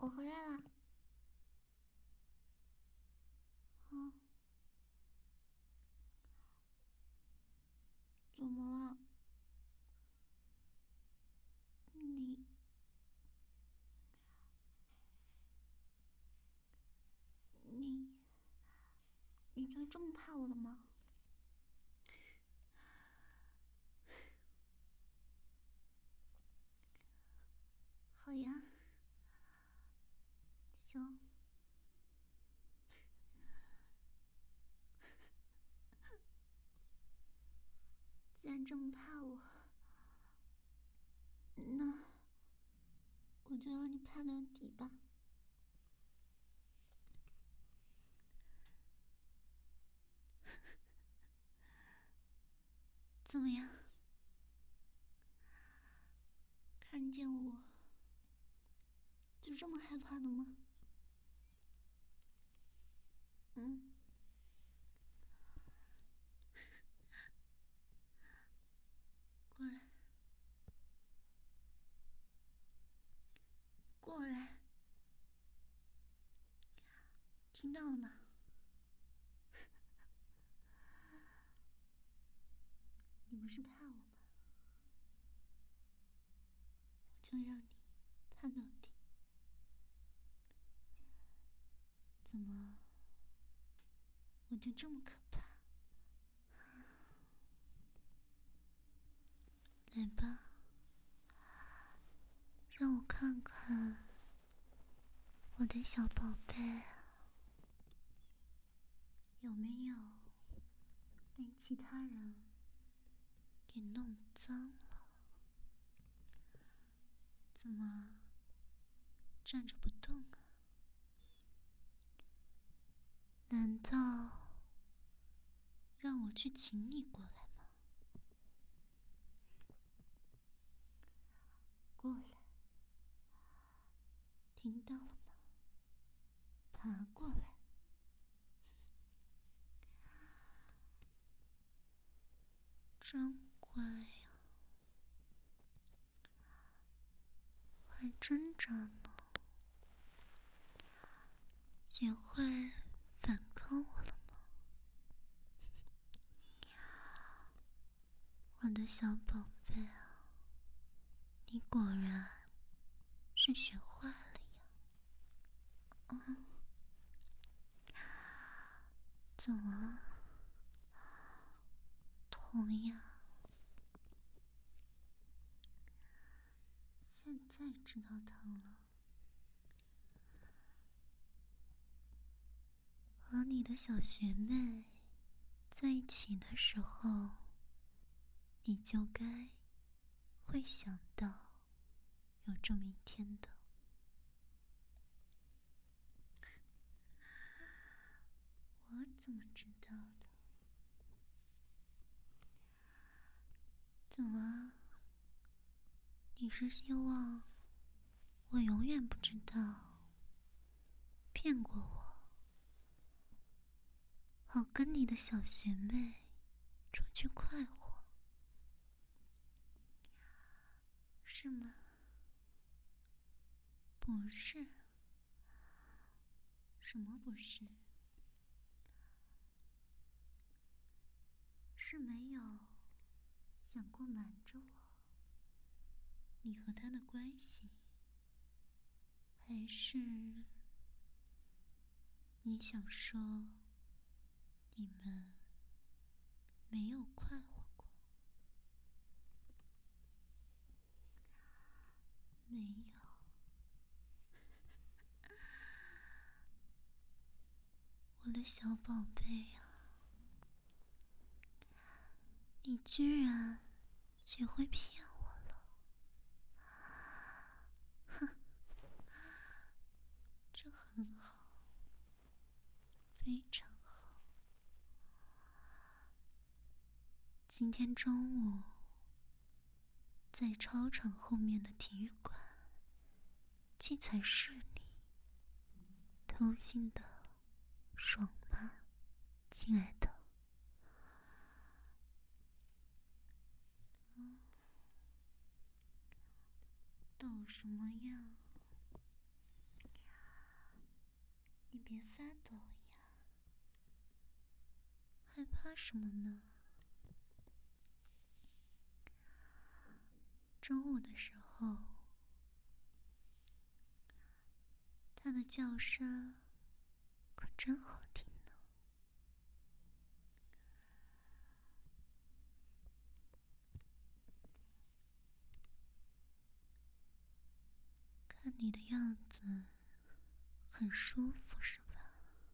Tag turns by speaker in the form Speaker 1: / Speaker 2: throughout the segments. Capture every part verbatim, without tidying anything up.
Speaker 1: 我回来了。嗯，怎么了？你你你就这么怕我的吗？好呀，行。既然这么怕我，那我就让你怕到底吧。怎么样？看见我就这么害怕的吗？嗯。过来，过来，听到了吗？你不是怕我吗？我就让你怕到底。怎么，我就这么可怕？来吧，让我看看我的小宝贝有没有被其他人给弄脏了。怎么站着不动啊？难道让我去请你过来吗？过来，听到了吗？爬过来。真乖呀，还挣扎呢。学会反抗我了吗？我的小宝贝啊，你果然是学坏了呀。嗯，怎么？痛呀？现在知道疼了。和你的小学妹在一起的时候，你就该会想到有这么一天的。我怎么知道的？怎么？你是希望我永远不知道，骗过我，好跟你的小学妹出去快活，是吗？不是。什么不是？是没有想过瞒着我你和他的关系，还是你想说你们没有快活过？没有。我的小宝贝呀，你居然学会骗我了！哼，这很好，非常好。今天中午在操场后面的体育馆器材室里偷腥的爽吗，亲爱的？嗯，抖什么呀？ 别发抖呀，害怕什么呢？中午的时候，它的叫声可真好听呢。看你的样子很舒服是吧？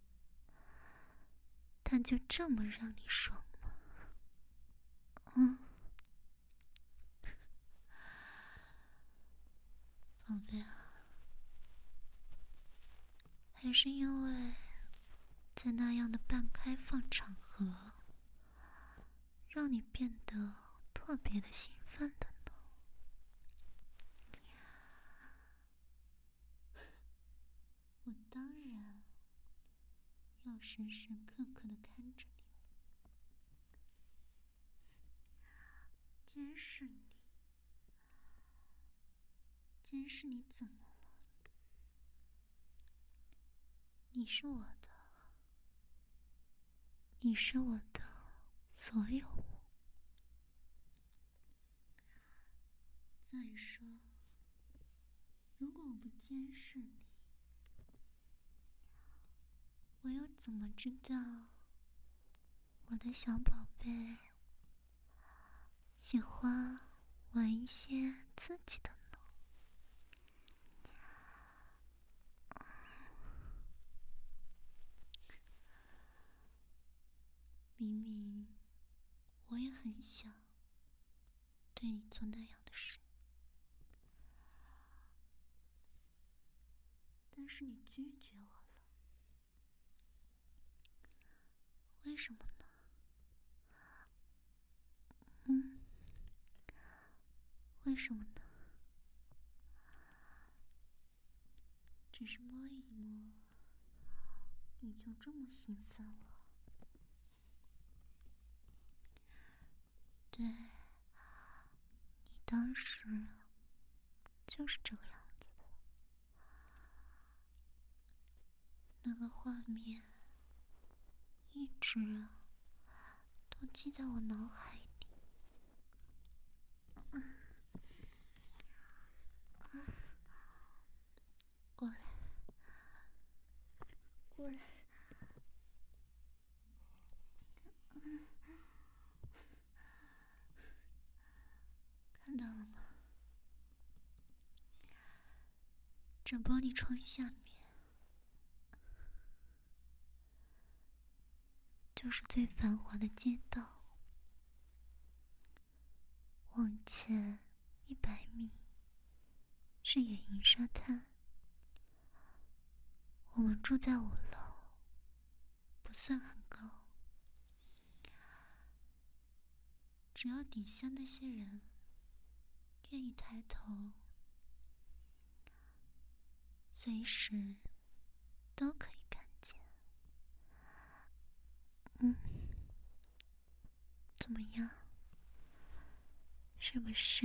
Speaker 1: 它就这么让你爽吗？嗯，宝贝啊，还是因为在那样的半开放场合，让你变得特别的兴奋的呢。我当然要时时刻刻的看着你了，监视你，监视你怎么了？你是我的，你是我的所有物。再说，如果我不监视你，我又怎么知道我的小宝贝喜欢玩一些刺激的呢？明明我也很想对你做那样的事，但是你拒绝我了，为什么呢？嗯，为什么呢？只是摸一摸，你就这么兴奋了？对，你当时就是这个样子的，那个画面一直都记在我脑海里。嗯，啊，过来，过来。嗯，看到了吗？这玻璃窗下面就是最繁华的街道，往前一百米是野营沙滩。我们住在五楼，不算很高，只要底下那些人愿意抬头，随时都可以看见。嗯，怎么样？是不是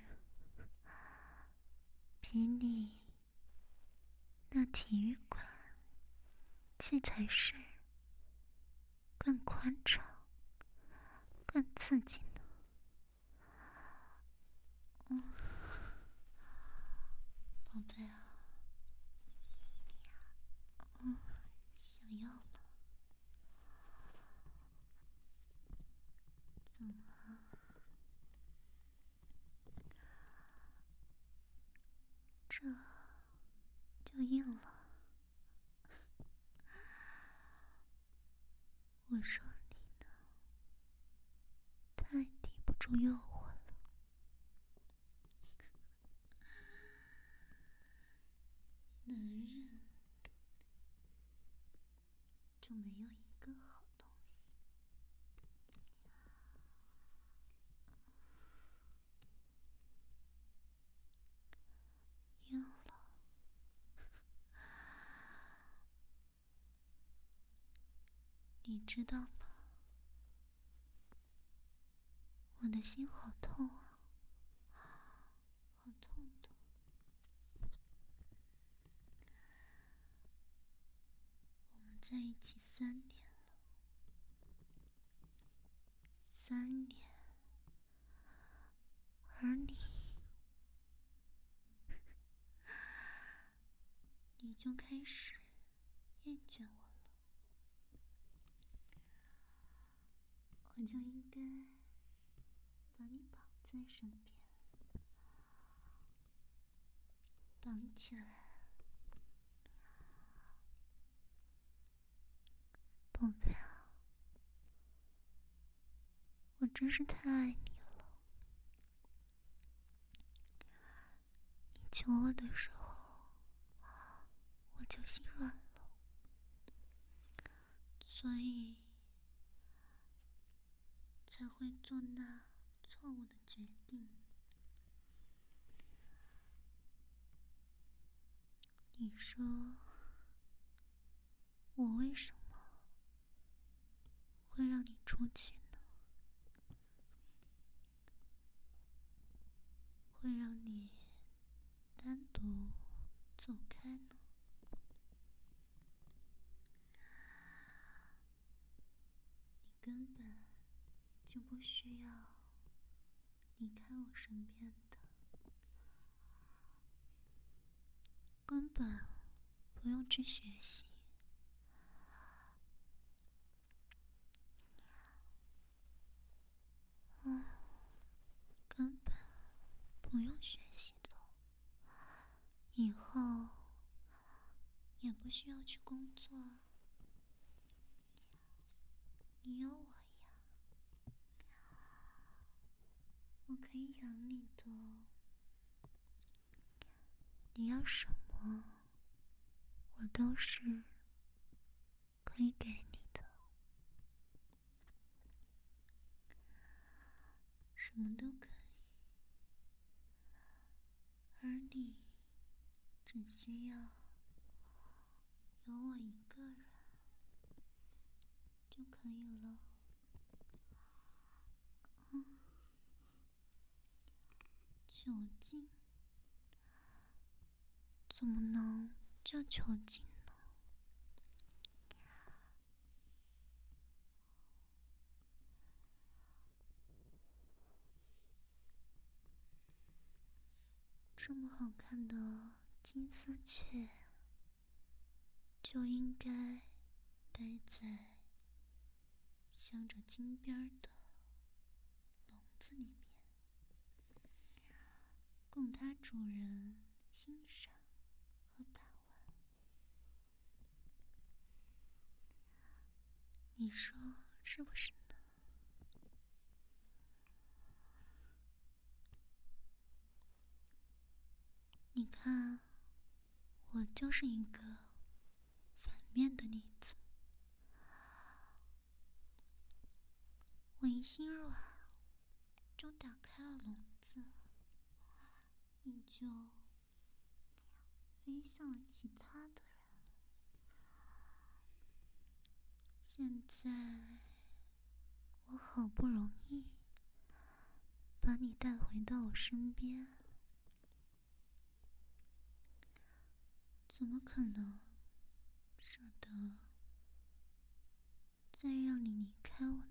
Speaker 1: 比你那体育馆器材室更宽敞、更刺激呢？嗯，宝贝啊，嗯，想要吗？怎么了？这就硬了。我说你呢，太抵不住诱惑了。男人就没有一个好东西。硬了。你知道吗？我的心好痛啊，好痛的。 在一起三年了，三年，而你，你就开始厌倦我了，我就应该把你绑在身边，绑起来，宝贝啊，我真是太爱你了。你求我的时候，我就心软了，所以才会做那错误的决定。你说，我为什么会让你出去呢？会让你单独走开呢？你根本就不需要离开我身边的，根本不用去学习，嗯，根本不用学习的，以后也不需要去工作，你有我呀，我可以养你的，你要什么，我都是可以给你的，什么都可以，而你只需要有我一个人就可以了。嗯，囚禁怎么能叫囚禁呢？这么好看的金丝雀就应该待在镶着金边的笼子里面，供它主人欣赏和把玩。你说是不是呢？你看，我就是一个反面的例子。我一心软，就打开了笼子，你就飞向了其他的人。现在，我好不容易把你带回到我身边，怎么可能舍得再让你离开我呢？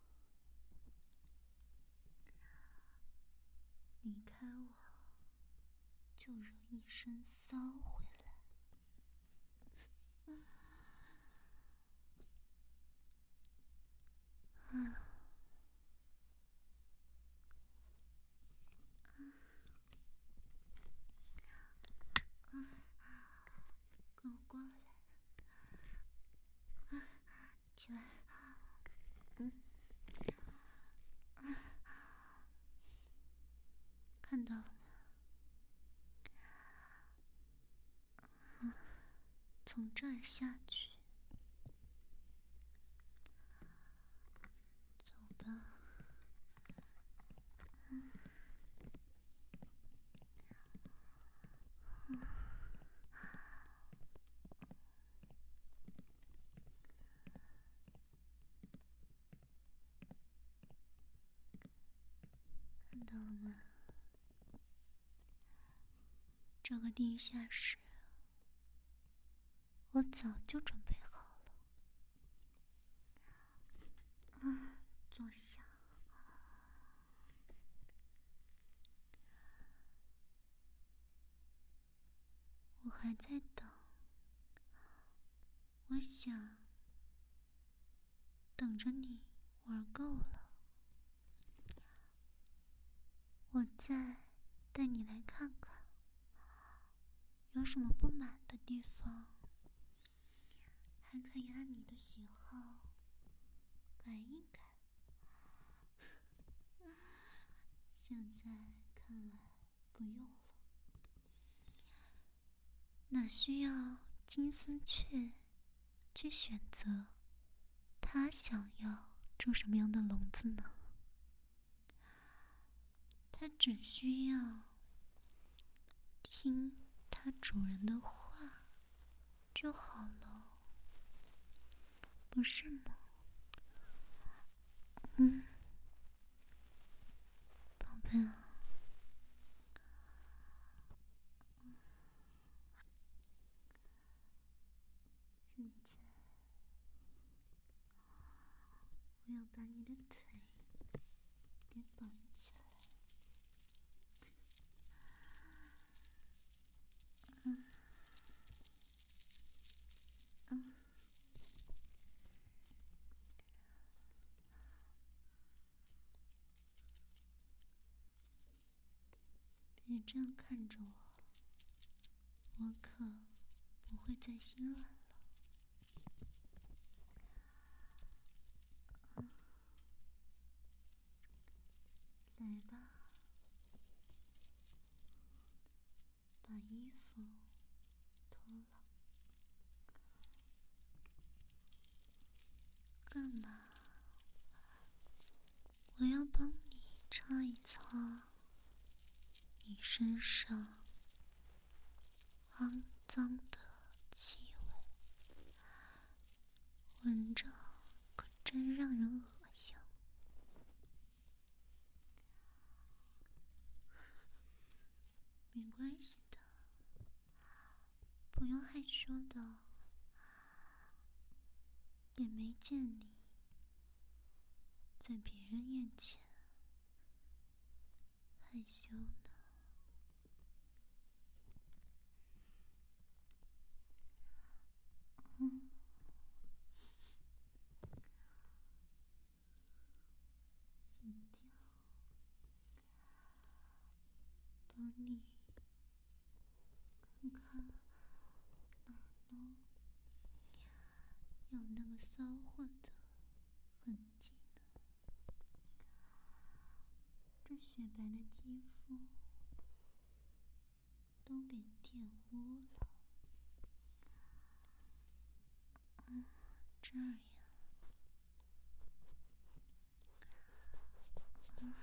Speaker 1: 离开我，就惹一身骚回来。嗯啊，跟我过来，啊，起来，嗯，啊，看到了吗？啊，从这儿下去，走吧。嗯，嗯，看到了吗？这个地下室，我早就准备好了。 啊，坐下。我还在等，我想等着你玩够了，我再带你来看看，有什么不满的地方，还可以按你的喜好改一改。现在看来不用了，哪需要金丝雀去选择它想要住什么样的笼子呢？它只需要听它主人的话就好了，不是吗？嗯，宝贝啊，现在我要把你的腿给绑起来。嗯嗯，别这样看着我，我可不会再心软了。嗯，来吧，把衣服脱了。干嘛？我要帮你擦一擦你身上肮脏的气味，闻着可真让人恶心。没关系的，不用害羞的，也没见你在别人面前害羞呢。嗯，洗掉，帮你看看哪儿呢？有那个骚货的痕迹呢？这雪白的肌肤都给玷污了。嗯，这儿呀。嗯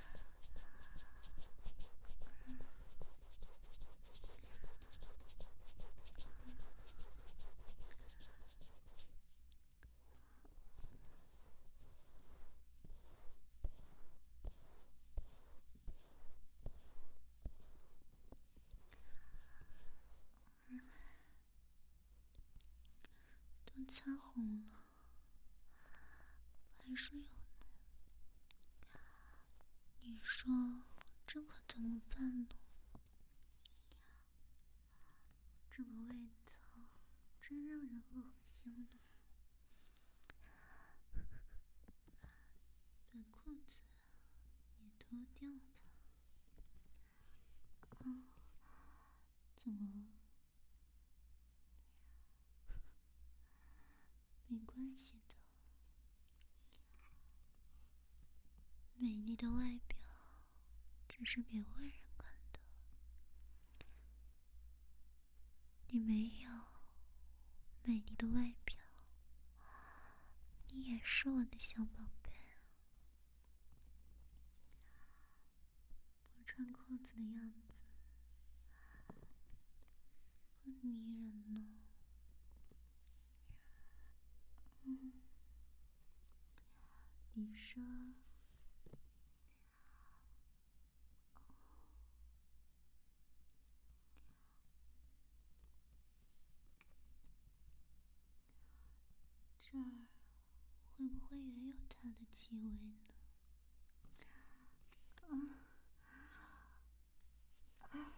Speaker 1: 嗯嗯，都擦红了，还是有呢。你说这可怎么办呢？这个味道真让人恶心呢。把裤子也脱掉吧。嗯，怎么？没关系的，美丽的外表只是给外人看的，你没有美丽的外表，你也是我的小宝贝。不穿裤子的样子更迷人呢。嗯，你说这儿会不会也有它的气味呢？嗯。啊。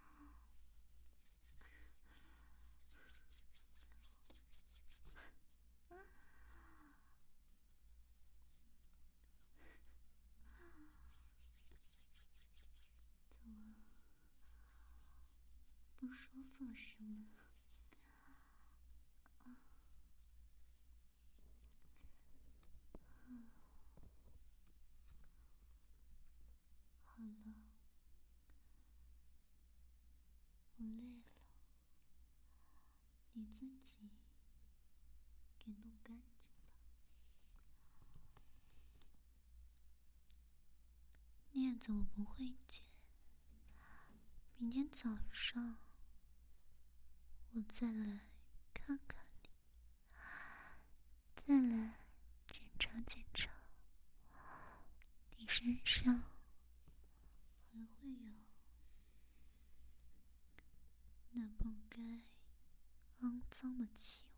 Speaker 1: 怎么不舒服了是吗？啊。嗯。好了，我累了，你自己给弄干净吧。镊子我不会剪，明天早上我再来看看你，再来检查检查，你身上还会有那不该肮脏的气